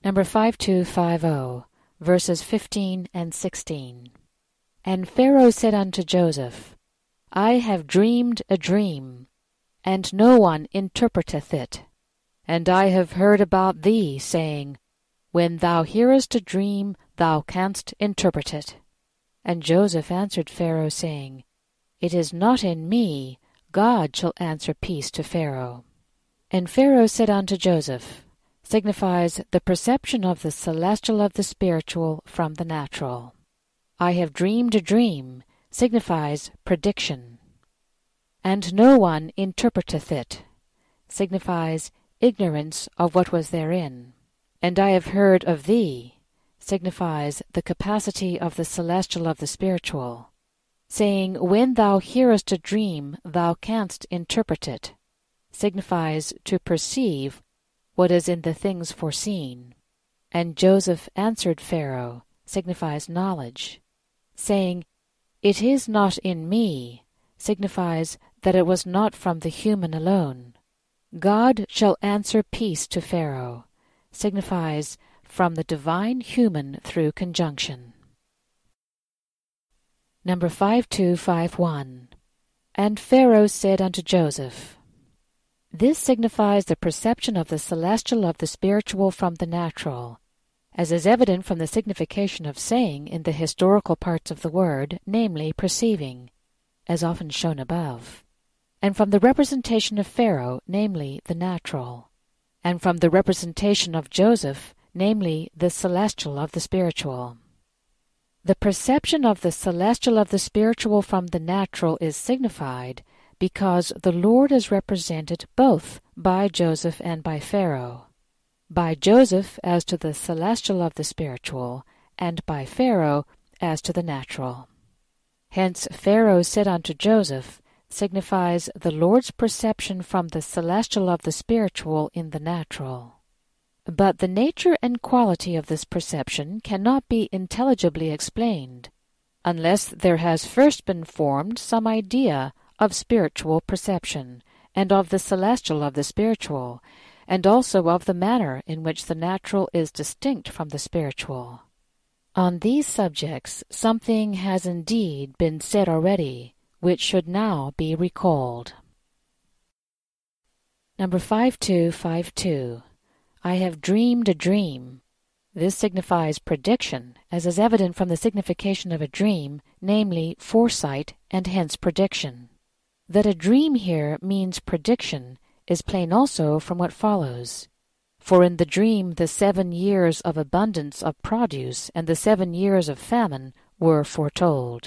Number 5250, verses 15 and 16. And Pharaoh said unto Joseph, I have dreamed a dream, and no one interpreteth it. And I have heard about thee, saying, When thou hearest a dream, thou canst interpret it. And Joseph answered Pharaoh, saying, It is not in me, God shall answer peace to Pharaoh. And Pharaoh said unto Joseph, signifies the perception of the celestial of the spiritual from the natural. I have dreamed a dream signifies prediction. And no one interpreteth it signifies ignorance of what was therein. And I have heard of thee signifies the capacity of the celestial of the spiritual, saying, When thou hearest a dream, thou canst interpret it, signifies to perceive what is in the things foreseen. And Joseph answered Pharaoh signifies knowledge, saying, It is not in me, signifies that it was not from the human alone. God shall answer peace to Pharaoh, signifies from the divine human through conjunction. Number 5251. And Pharaoh said unto Joseph. This signifies the perception of the celestial of the spiritual from the natural, as is evident from the signification of saying in the historical parts of the word, namely perceiving, as often shown above, and from the representation of Pharaoh, namely the natural, and from the representation of Joseph, namely the celestial of the spiritual. The perception of the celestial of the spiritual from the natural is signified because the Lord is represented both by Joseph and by Pharaoh, by Joseph as to the celestial of the spiritual, and by Pharaoh as to the natural. Hence Pharaoh said unto Joseph signifies the Lord's perception from the celestial of the spiritual in the natural. But the nature and quality of this perception cannot be intelligibly explained, unless there has first been formed some idea of spiritual perception, and of the celestial of the spiritual, and also of the manner in which the natural is distinct from the spiritual. On these subjects something has indeed been said already, which should now be recalled. Number 5252. I have dreamed a dream. This signifies prediction, as is evident from the signification of a dream, namely foresight and hence prediction. That a dream here means prediction is plain also from what follows. For in the dream the 7 years of abundance of produce and the 7 years of famine were foretold.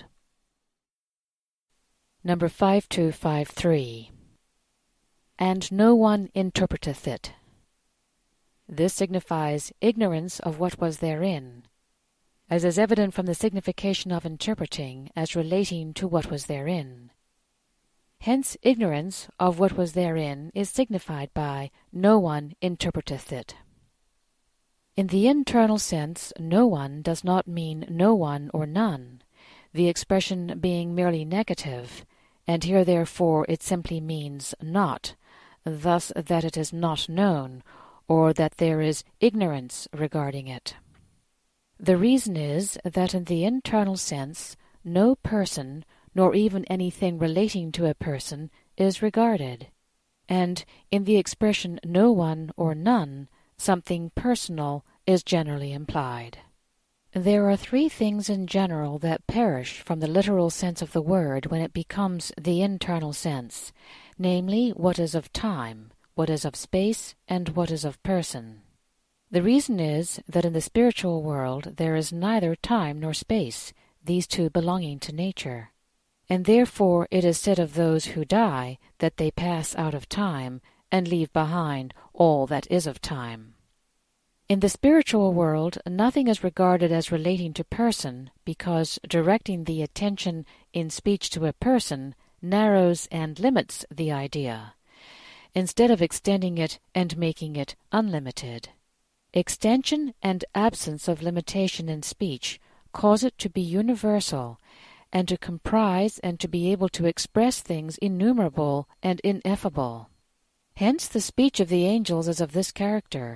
Number 5253. And no one interpreteth it. This signifies ignorance of what was therein, as is evident from the signification of interpreting as relating to what was therein. Hence ignorance of what was therein is signified by no one interpreteth it. In the internal sense, no one does not mean no one or none, the expression being merely negative, and here therefore it simply means not, thus that it is not known, or that there is ignorance regarding it. The reason is that in the internal sense no person, nor even anything relating to a person, is regarded, and in the expression no one or none, something personal is generally implied. There are 3 things in general that perish from the literal sense of the word when it becomes the internal sense, namely what is of time, what is of space, and what is of person. The reason is that in the spiritual world there is neither time nor space, these 2 belonging to nature. And therefore it is said of those who die that they pass out of time and leave behind all that is of time. In the spiritual world nothing is regarded as relating to person, because directing the attention in speech to a person narrows and limits the idea, instead of extending it and making it unlimited. Extension and absence of limitation in speech cause it to be universal, and to comprise and to be able to express things innumerable and ineffable. Hence the speech of the angels is of this character,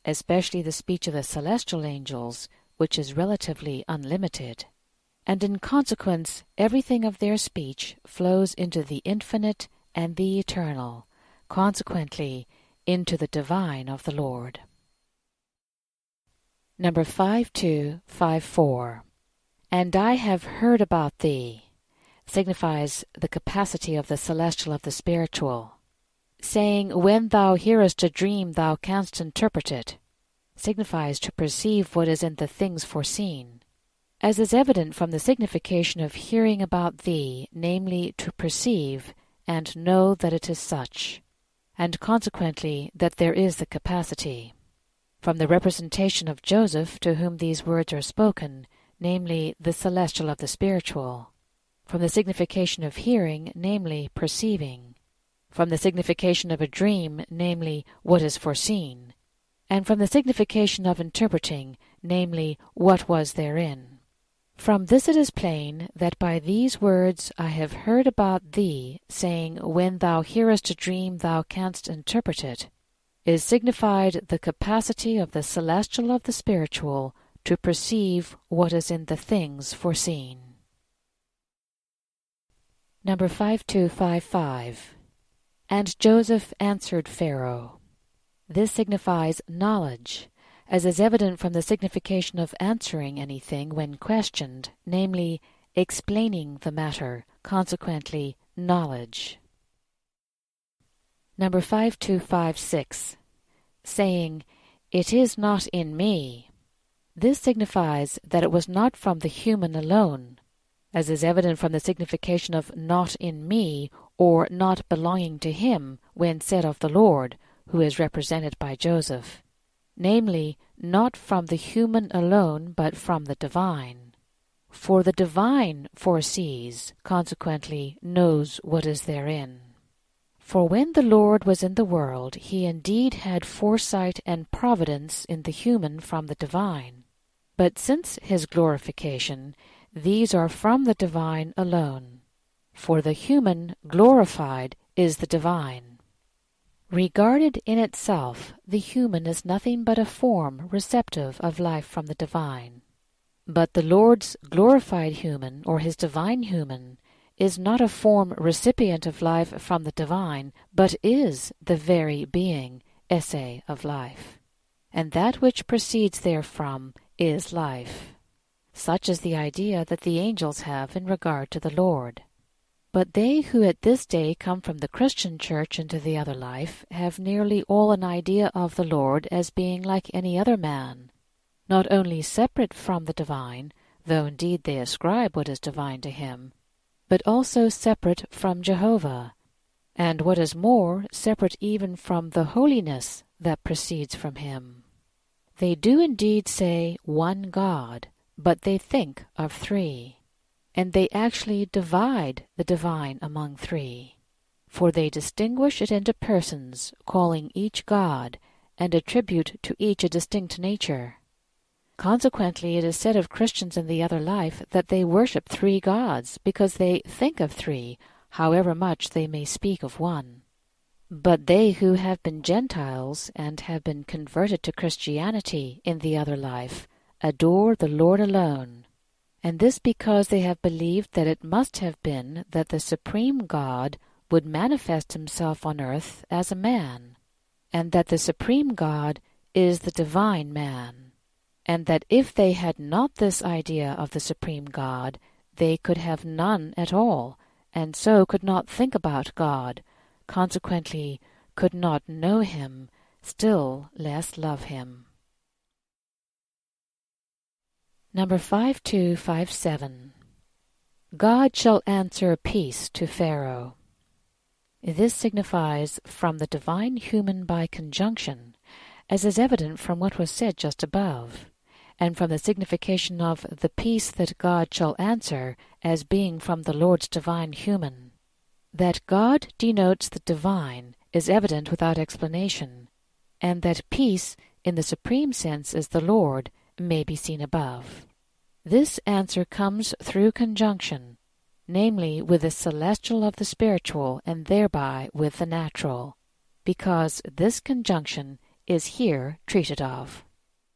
especially the speech of the celestial angels, which is relatively unlimited. And in consequence, everything of their speech flows into the infinite and the eternal, consequently into the divine of the Lord. Number 5254. And I have heard about thee, signifies the capacity of the celestial of the spiritual. Saying, when thou hearest a dream thou canst interpret it, signifies to perceive what is in the things foreseen. As is evident from the signification of hearing about thee, namely to perceive and know that it is such, and consequently that there is the capacity. From the representation of Joseph, to whom these words are spoken, namely the celestial of the spiritual. From the signification of hearing, namely perceiving. From the signification of a dream, namely what is foreseen. And from the signification of interpreting, namely what was therein. From this it is plain that by these words I have heard about thee, saying, when thou hearest a dream thou canst interpret it, is signified the capacity of the celestial of the spiritual to perceive what is in the things foreseen. Number 5255. And Joseph answered Pharaoh. This signifies knowledge, as is evident from the signification of answering anything when questioned, namely, explaining the matter, consequently, knowledge. Number 5256. Saying, it is not in me. This signifies that it was not from the human alone, as is evident from the signification of not in me, or not belonging to him, when said of the Lord, who is represented by Joseph. Namely, not from the human alone, but from the divine. For the divine foresees, consequently knows what is therein. For when the Lord was in the world, he indeed had foresight and providence in the human from the divine. But since his glorification, these are from the divine alone. For the human glorified is the divine. Regarded in itself, the human is nothing but a form receptive of life from the divine. But the Lord's glorified human, or his divine human, is not a form recipient of life from the divine, but is the very being, esse of life. And that which proceeds therefrom is life. Such is the idea that the angels have in regard to the Lord. But they who at this day come from the Christian church into the other life have nearly all an idea of the Lord as being like any other man, not only separate from the divine, though indeed they ascribe what is divine to him, but also separate from Jehovah, and what is more, separate even from the holiness that proceeds from him. They do indeed say one God, but they think of three. And they actually divide the divine among three, for they distinguish it into persons, calling each God, and attribute to each a distinct nature. Consequently, it is said of Christians in the other life that they worship three gods, because they think of three, however much they may speak of one. But they who have been Gentiles, and have been converted to Christianity in the other life, adore the Lord alone. And this because they have believed that it must have been that the supreme God would manifest himself on earth as a man, and that the supreme God is the divine man, and that if they had not this idea of the supreme God, they could have none at all, and so could not think about God, consequently could not know him, still less love him. Number 5257. God shall answer peace to Pharaoh. This signifies from the divine human by conjunction, as is evident from what was said just above, and from the signification of the peace that God shall answer as being from the Lord's divine human. That God denotes the divine is evident without explanation, and that peace in the supreme sense is the Lord may be seen above. This answer comes through conjunction, namely with the celestial of the spiritual, and thereby with the natural, because this conjunction is here treated of.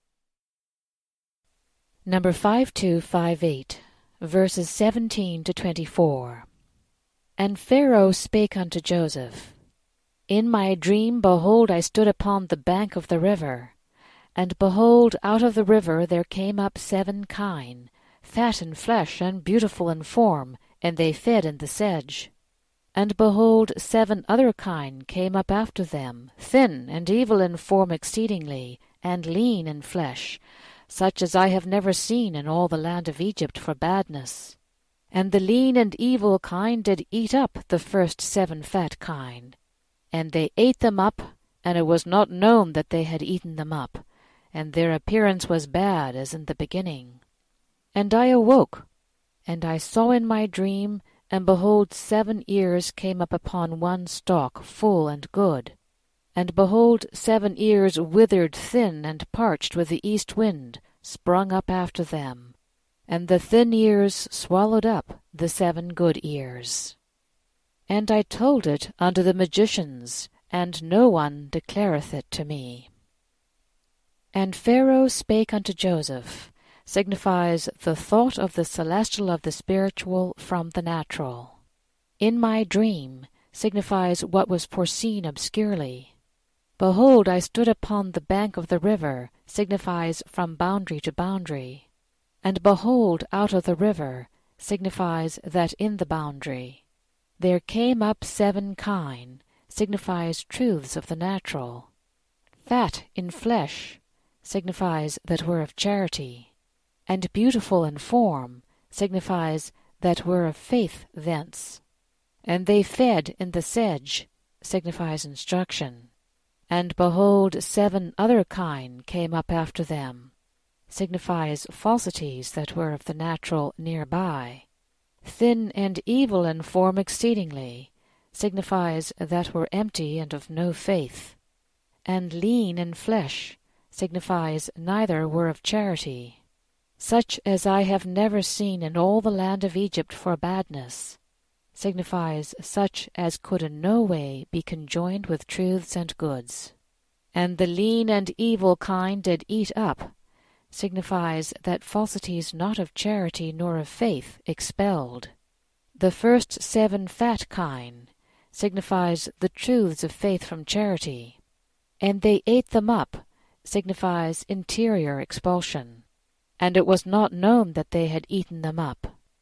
Number 5258, verses 17 to 24. And Pharaoh spake unto Joseph, In my dream, behold, I stood upon the bank of the river, and behold, out of the river there came up 7 kine, fat in flesh and beautiful in form, and they fed in the sedge. And behold, 7 other kine came up after them, thin and evil in form exceedingly, and lean in flesh, such as I have never seen in all the land of Egypt for badness. And the lean and evil kine did eat up the first 7 fat kine. And they ate them up, and it was not known that they had eaten them up, and their appearance was bad as in the beginning. And I awoke, and I saw in my dream, and behold, 7 ears came up upon one stalk, full and good. And behold, 7 ears withered thin and parched with the east wind, sprung up after them. And the thin ears swallowed up the 7 good ears. And I told it unto the magicians, and no one declareth it to me. And Pharaoh spake unto Joseph, signifies the thought of the celestial of the spiritual from the natural. In my dream signifies what was foreseen obscurely. Behold, I stood upon the bank of the river, signifies from boundary to boundary. And behold, out of the river, signifies that in the boundary. There came up 7 kine, signifies truths of the natural. Fat in flesh, signifies that were of charity. And beautiful in form, signifies that were of faith thence. And they fed in the sedge, signifies instruction. And behold, 7 other kine came up after them, signifies falsities that were of the natural nearby. Thin and evil in form exceedingly, signifies that were empty and of no faith. And lean in flesh, signifies neither were of charity, such as I have never seen in all the land of Egypt for badness, signifies such as could in no way be conjoined with truths and goods. And the lean and evil kine did eat up, signifies that falsities not of charity nor of faith expelled. The first 7 fat kine signifies the truths of faith from charity, and they ate them up, signifies interior expulsion. And it was not known that they had eaten them up,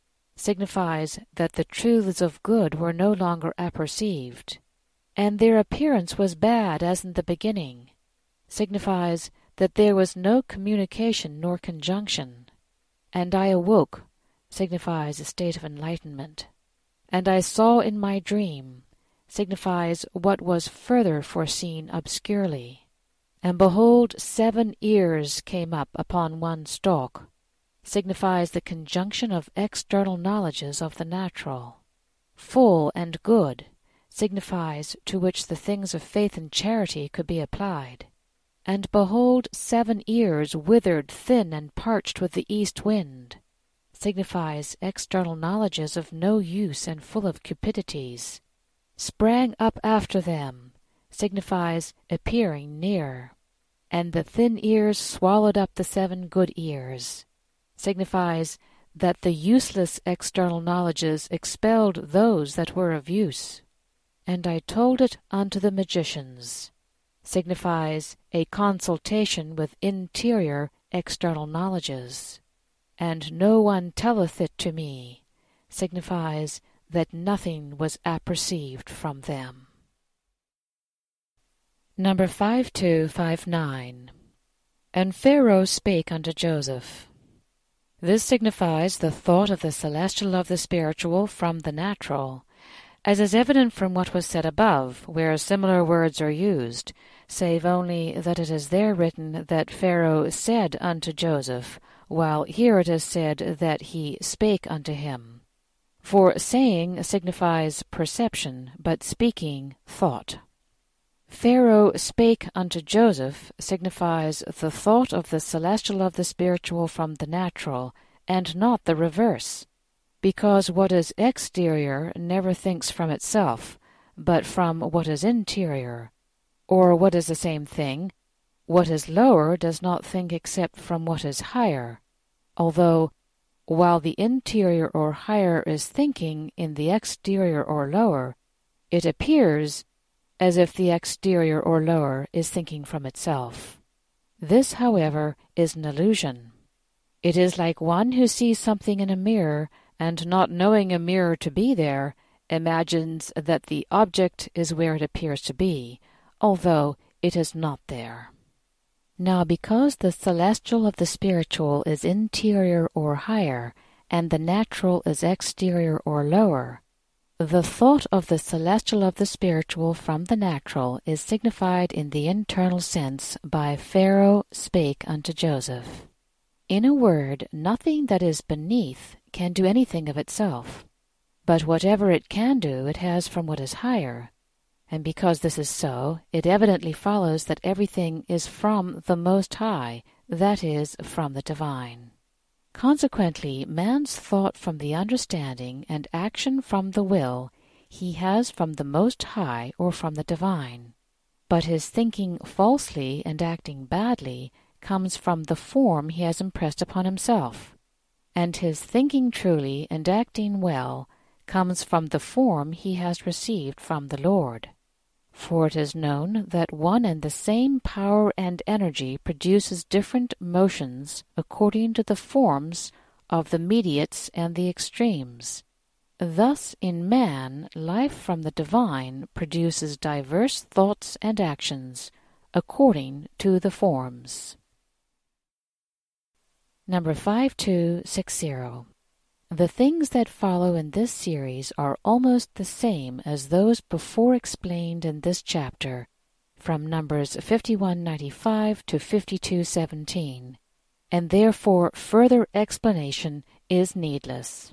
signifies that the truths of good were no longer apperceived, and their appearance was bad as in the beginning, signifies that there was no communication nor conjunction. And I awoke, signifies a state of enlightenment. And I saw in my dream, signifies what was further foreseen obscurely. And behold, 7 ears came up upon one stalk, signifies the conjunction of external knowledges of the natural. Full and good, signifies to which the things of faith and charity could be applied. And behold, 7 ears withered thin and parched with the east wind, signifies external knowledges of no use and full of cupidities. Sprang up after them, signifies appearing near. And the thin ears swallowed up the 7 good ears, signifies that the useless external knowledges expelled those that were of use. And I told it unto the magicians, signifies a consultation with interior external knowledges. And no one telleth it to me, signifies that nothing was apperceived from them. Number 5259. And Pharaoh spake unto Joseph. This signifies the thought of the celestial of the spiritual from the natural, as is evident from what was said above, where similar words are used, save only that it is there written that Pharaoh said unto Joseph, while here it is said that he spake unto him. For saying signifies perception, but speaking thought. Pharaoh spake unto Joseph signifies the thought of the celestial of the spiritual from the natural, and not the reverse, because what is exterior never thinks from itself, but from what is interior, or what is the same thing, what is lower does not think except from what is higher, although, while the interior or higher is thinking in the exterior or lower, it appears as if the exterior or lower is thinking from itself. This, however, is an illusion. It is like one who sees something in a mirror and, not knowing a mirror to be there, imagines that the object is where it appears to be, although it is not there. Now, because the celestial of the spiritual is interior or higher, and the natural is exterior or lower, the thought of the celestial of the spiritual from the natural is signified in the internal sense by Pharaoh spake unto Joseph. In a word, nothing that is beneath can do anything of itself, but whatever it can do it has from what is higher, and because this is so, it evidently follows that everything is from the Most High, that is, from the divine. Consequently, man's thought from the understanding and action from the will he has from the Most High or from the divine, but his thinking falsely and acting badly comes from the form he has impressed upon himself, and his thinking truly and acting well comes from the form he has received from the Lord. For it is known that one and the same power and energy produces different motions according to the forms of the mediates and the extremes. Thus in man, life from the divine produces diverse thoughts and actions according to the forms. Number 5260. The things that follow in this series are almost the same as those before explained in this chapter, from Numbers 5195 to 5217, and therefore further explanation is needless.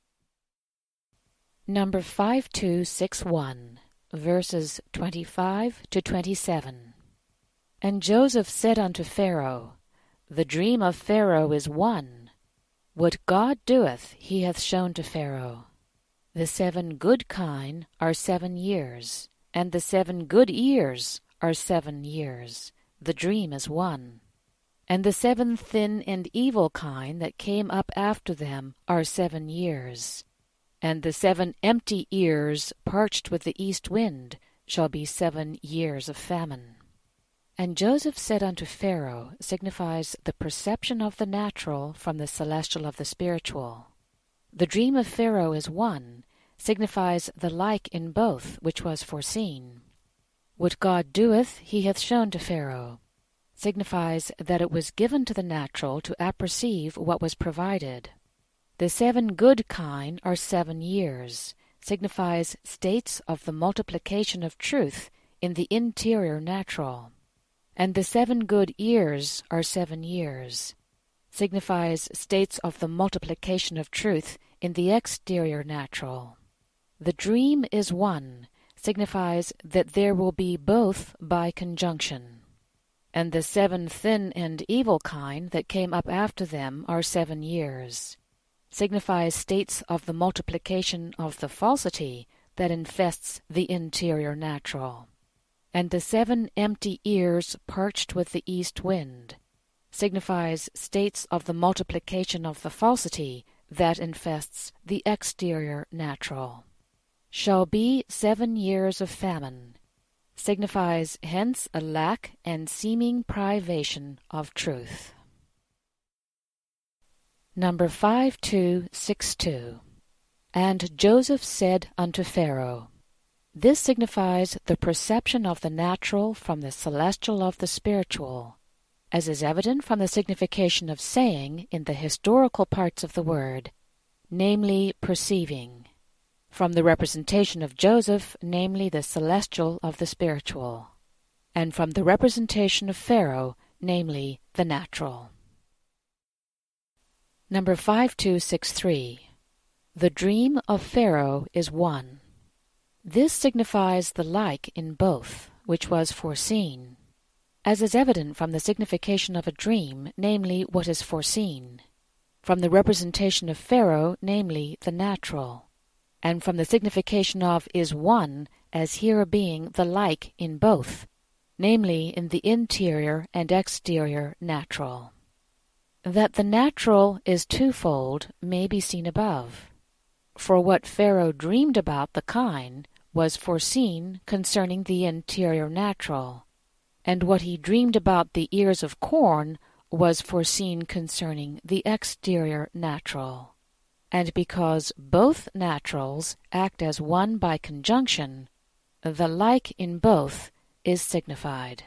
Number 5261, verses 25 to 27. And Joseph said unto Pharaoh, The dream of Pharaoh is one. What God doeth he hath shown to Pharaoh. The 7 good kine are 7 years, and the 7 good ears are 7 years. The dream is one. And the 7 thin and evil kine that came up after them are 7 years. And the 7 empty ears parched with the east wind shall be 7 years of famine. And Joseph said unto Pharaoh signifies the perception of the natural from the celestial of the spiritual. The dream of Pharaoh is one, signifies the like in both which was foreseen. What God doeth he hath shown to Pharaoh, signifies that it was given to the natural to apperceive what was provided. The 7 good kine are 7 years, signifies states of the multiplication of truth in the interior natural. And the 7 good ears are 7 years, signifies states of the multiplication of truth in the exterior natural. The dream is one, signifies that there will be both by conjunction. And the 7 thin and evil kine that came up after them are 7 years, signifies states of the multiplication of the falsity that infests the interior natural. And the 7 empty ears parched with the east wind, signifies states of the multiplication of the falsity that infests the exterior natural. Shall be 7 years of famine, signifies hence a lack and seeming privation of truth. Number 5262. And Joseph said unto Pharaoh, This signifies the perception of the natural from the celestial of the spiritual, as is evident from the signification of saying in the historical parts of the word, namely perceiving, from the representation of Joseph, namely the celestial of the spiritual, and from the representation of Pharaoh, namely the natural. Number 5263. The dream of Pharaoh is one. This signifies the like in both, which was foreseen, as is evident from the signification of a dream, namely what is foreseen, from the representation of Pharaoh, namely the natural, and from the signification of is one, as here being the like in both, namely in the interior and exterior natural. That the natural is twofold may be seen above. For what Pharaoh dreamed about the kine was foreseen concerning the interior natural, and what he dreamed about the ears of corn was foreseen concerning the exterior natural. And because both naturals act as one by conjunction, the like in both is signified.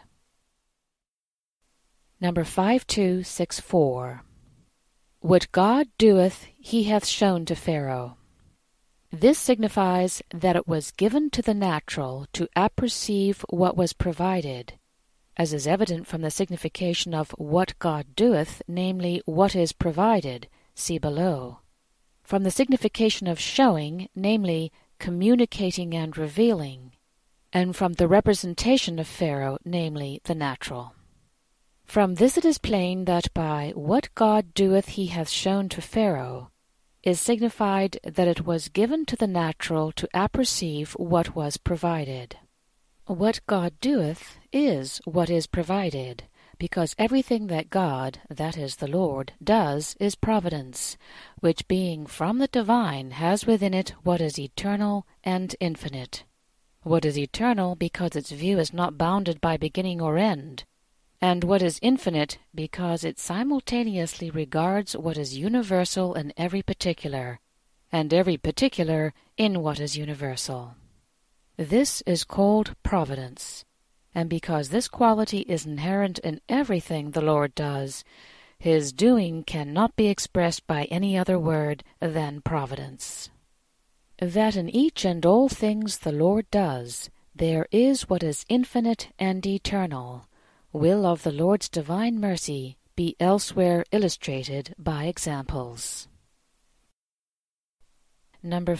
Number 5264. What God doeth he hath shown to Pharaoh. This signifies that it was given to the natural to apperceive what was provided, as is evident from the signification of what God doeth, namely what is provided, see below. From the signification of showing, namely communicating and revealing, and from the representation of Pharaoh, namely the natural. From this it is plain that by what God doeth he hath shown to Pharaoh is signified that it was given to the natural to apperceive what was provided. What God doeth is what is provided, because everything that God, that is the Lord, does is providence, which being from the divine has within it what is eternal and infinite. What is eternal because its view is not bounded by beginning or end, and what is infinite because it simultaneously regards what is universal in every particular, and every particular in what is universal. This is called providence, and because this quality is inherent in everything the Lord does, his doing cannot be expressed by any other word than providence. That in each and all things the Lord does, there is what is infinite and eternal, will of the Lord's divine mercy be elsewhere illustrated by examples. Number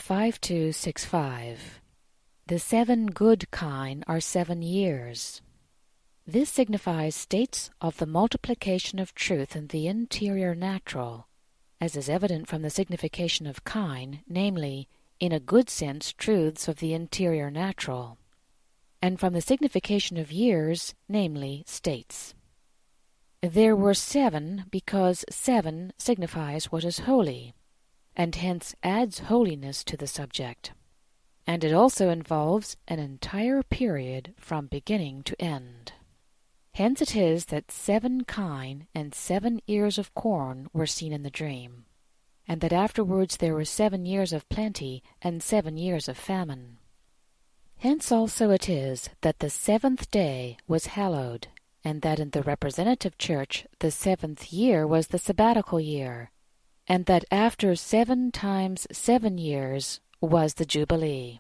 5265. The 7 good kine are 7 years. This signifies states of the multiplication of truth in the interior natural, as is evident from the signification of kine, namely, in a good sense, truths of the interior natural, and from the signification of years, namely, states. There were 7 because 7 signifies what is holy, and hence adds holiness to the subject. And it also involves an entire period from beginning to end. Hence it is that 7 kine and 7 ears of corn were seen in the dream, and that afterwards there were 7 years of plenty and 7 years of famine. Hence also it is that the 7th day was hallowed, and that in the representative church the 7th year was the sabbatical year, and that after 7 times 7 years was the Jubilee.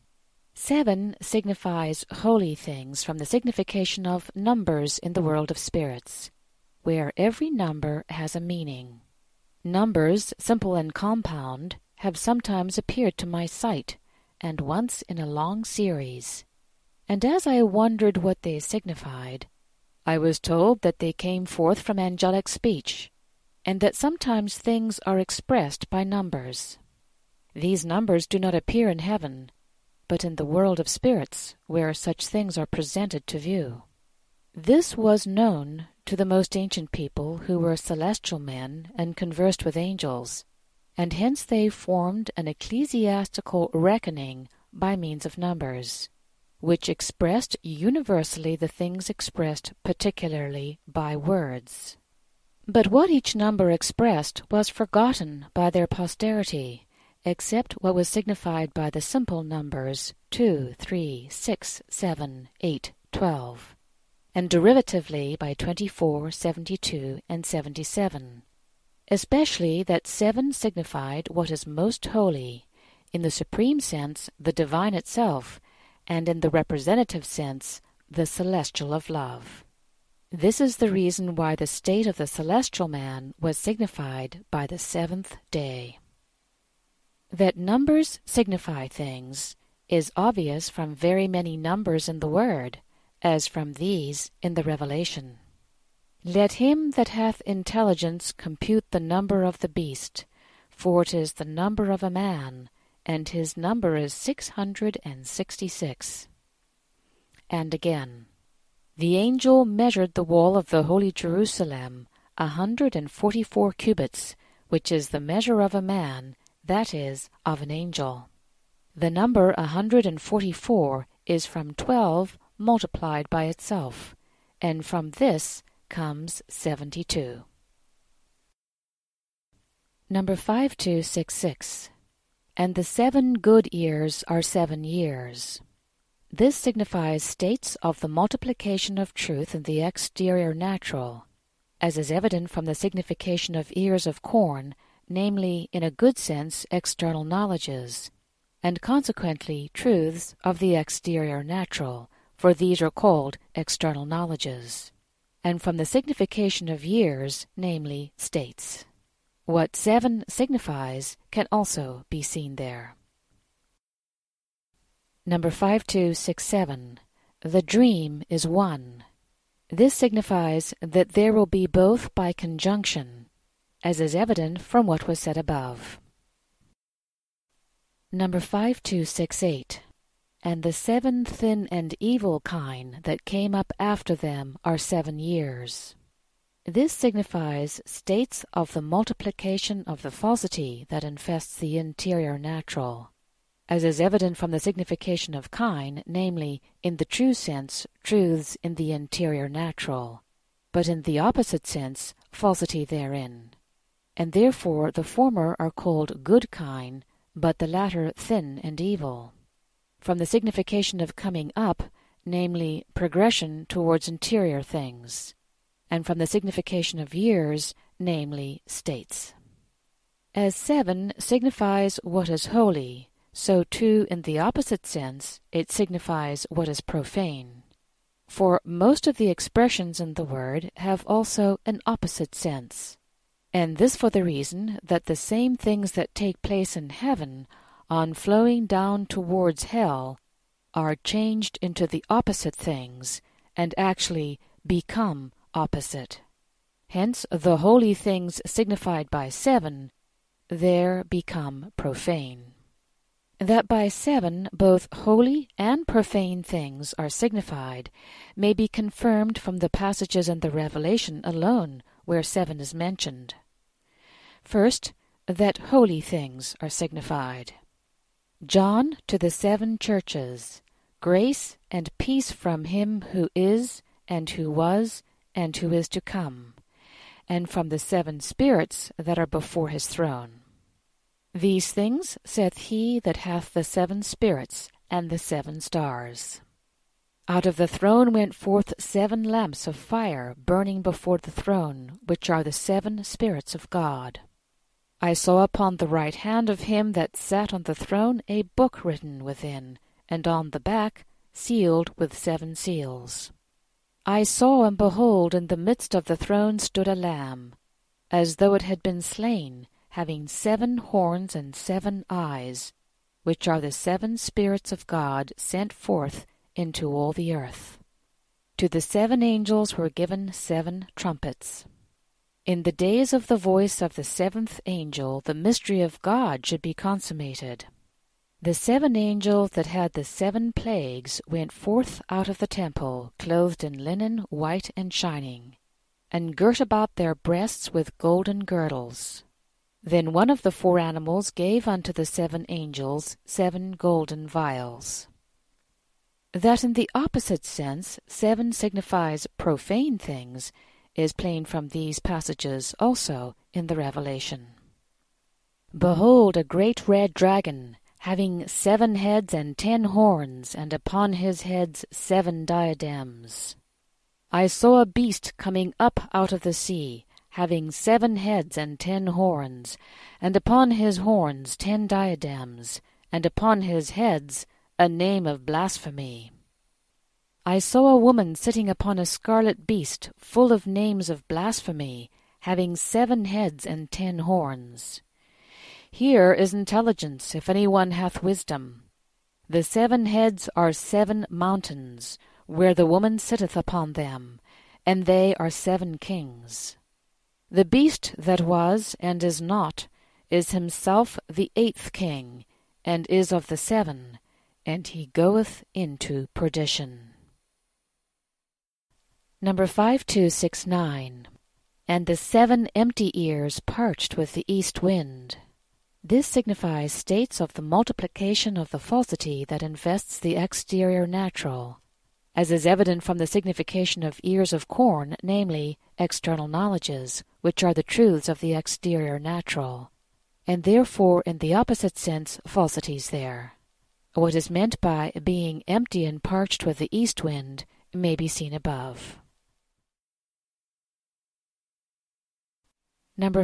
7 signifies holy things from the signification of numbers in the world of spirits, where every number has a meaning. Numbers, simple and compound, have sometimes appeared to my sight, and once in a long series. And as I wondered what they signified, I was told that they came forth from angelic speech, and that sometimes things are expressed by numbers. These numbers do not appear in heaven, but in the world of spirits, where such things are presented to view. This was known to the most ancient people who were celestial men and conversed with angels, and hence they formed an ecclesiastical reckoning by means of numbers, which expressed universally the things expressed particularly by words. But what each number expressed was forgotten by their posterity, except what was signified by the simple numbers 2, 3, 6, 7, 8, 12, and derivatively by 24, 72, and 77, especially that 7 signified what is most holy, in the supreme sense the divine itself, and in the representative sense the celestial of love. This is the reason why the state of the celestial man was signified by the 7th day. That numbers signify things is obvious from very many numbers in the Word, as from these in the Revelation. Let him that hath intelligence compute the number of the beast, for it is the number of a man, and his number is 666. And again, The angel measured the wall of the holy Jerusalem 144 cubits, which is the measure of a man, that is, of an angel. The number 144 is from 12 multiplied by itself, and from this comes 72. Number 5266. And the 7 good ears are 7 years. This signifies states of the multiplication of truth in the exterior natural, as is evident from the signification of ears of corn, namely, in a good sense, external knowledges, and consequently truths of the exterior natural, for these are called external knowledges, and from the signification of years, namely, states. What 7 signifies can also be seen there. Number 5267. The dream is one. This signifies that there will be both by conjunction, as is evident from what was said above. Number 5268. And the 7 thin and evil kine that came up after them are 7 years. This signifies states of the multiplication of the falsity that infests the interior natural, as is evident from the signification of kine, namely, in the true sense, truths in the interior natural, but in the opposite sense, falsity therein. And therefore the former are called good kine, but the latter thin and evil. From the signification of coming up, namely, progression towards interior things, and from the signification of years, namely, states. As 7 signifies what is holy, so too in the opposite sense it signifies what is profane. For most of the expressions in the word have also an opposite sense, and this for the reason that the same things that take place in heaven, on flowing down towards hell, are changed into the opposite things, and actually become opposite. Hence the holy things signified by 7 there become profane. That by 7 both holy and profane things are signified may be confirmed from the passages in the Revelation alone where 7 is mentioned. First, that holy things are signified. John to the 7 churches, grace and peace from him who is, and who was, and who is to come, and from the 7 spirits that are before his throne. These things saith he that hath the 7 spirits and the 7 stars. Out of the throne went forth 7 lamps of fire burning before the throne, which are the 7 spirits of God. I saw upon the right hand of him that sat on the throne a book written within, and on the back sealed with 7 seals. I saw, and behold, in the midst of the throne stood a lamb, as though it had been slain, having 7 horns and 7 eyes, which are the 7 spirits of God sent forth into all the earth. To the 7 angels were given 7 trumpets. In the days of the voice of the 7th angel the mystery of God should be consummated. The 7 angels that had the 7 plagues went forth out of the temple, clothed in linen white and shining, and girt about their breasts with golden girdles. Then one of the 4 animals gave unto the 7 angels 7 golden vials. That in the opposite sense 7 signifies profane things is plain from these passages also in the Revelation. Behold, a great red dragon, having 7 heads and 10 horns, and upon his heads 7 diadems. I saw a beast coming up out of the sea, having 7 heads and 10 horns, and upon his horns 10 diadems, and upon his heads a name of blasphemy. I saw a woman sitting upon a scarlet beast, full of names of blasphemy, having 7 heads and 10 horns. Here is intelligence, if any one hath wisdom. The 7 heads are 7 mountains, where the woman sitteth upon them, and they are 7 kings. The beast that was and is not is himself the 8th king, and is of the 7, and he goeth into perdition. Number 5269. And the 7 empty ears parched with the east wind. This signifies states of the multiplication of the falsity that invests the exterior natural, as is evident from the signification of ears of corn, namely, external knowledges, which are the truths of the exterior natural, and therefore in the opposite sense falsities there. What is meant by being empty and parched with the east wind may be seen above. Number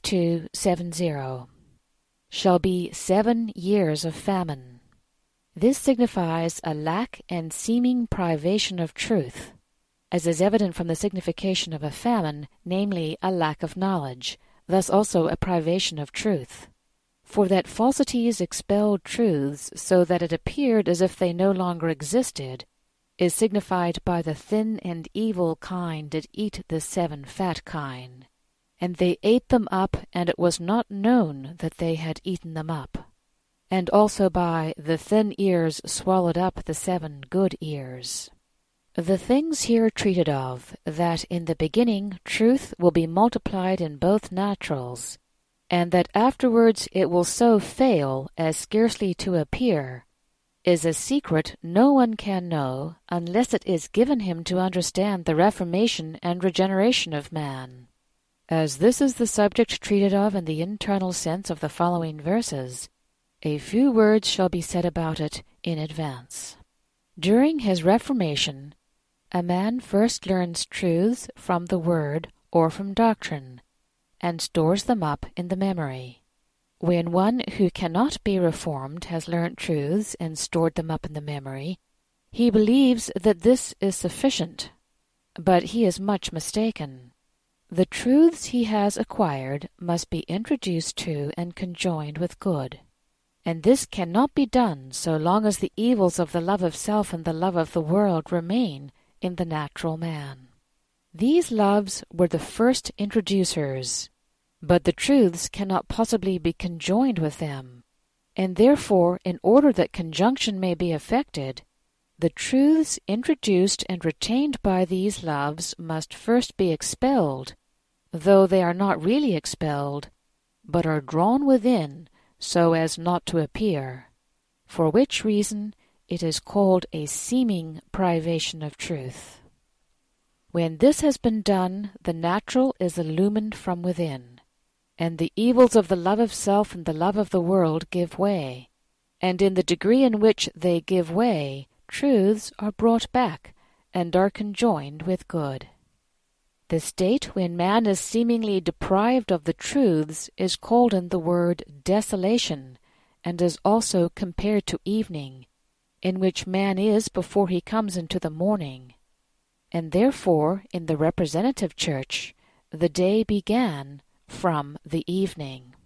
5270. Shall be 7 years of famine. This signifies a lack and seeming privation of truth, as is evident from the signification of a famine, namely a lack of knowledge, thus also a privation of truth. For that falsities expelled truths so that it appeared as if they no longer existed, is signified by the thin and evil kine did eat the 7 fat kine. And they ate them up, and it was not known that they had eaten them up. And also by the thin ears swallowed up the 7 good ears. The things here treated of, that in the beginning truth will be multiplied in both naturals, and that afterwards it will so fail as scarcely to appear, is a secret no one can know unless it is given him to understand the reformation and regeneration of man. As this is the subject treated of in the internal sense of the following verses, a few words shall be said about it in advance. During his reformation, a man first learns truths from the Word or from doctrine, and stores them up in the memory. When one who cannot be reformed has learnt truths and stored them up in the memory, he believes that this is sufficient, but he is much mistaken. The truths he has acquired must be introduced to and conjoined with good, and this cannot be done so long as the evils of the love of self and the love of the world remain in the natural man. These loves were the first introducers, but the truths cannot possibly be conjoined with them, and therefore, in order that conjunction may be effected, the truths introduced and retained by these loves must first be expelled, though they are not really expelled, but are drawn within so as not to appear, for which reason it is called a seeming privation of truth. When this has been done, the natural is illumined from within, and the evils of the love of self and the love of the world give way, and in the degree in which they give way, truths are brought back and are conjoined with good. The state when man is seemingly deprived of the truths is called in the word desolation, and is also compared to evening, in which man is before he comes into the morning. And therefore, in the representative church, the day began from the evening.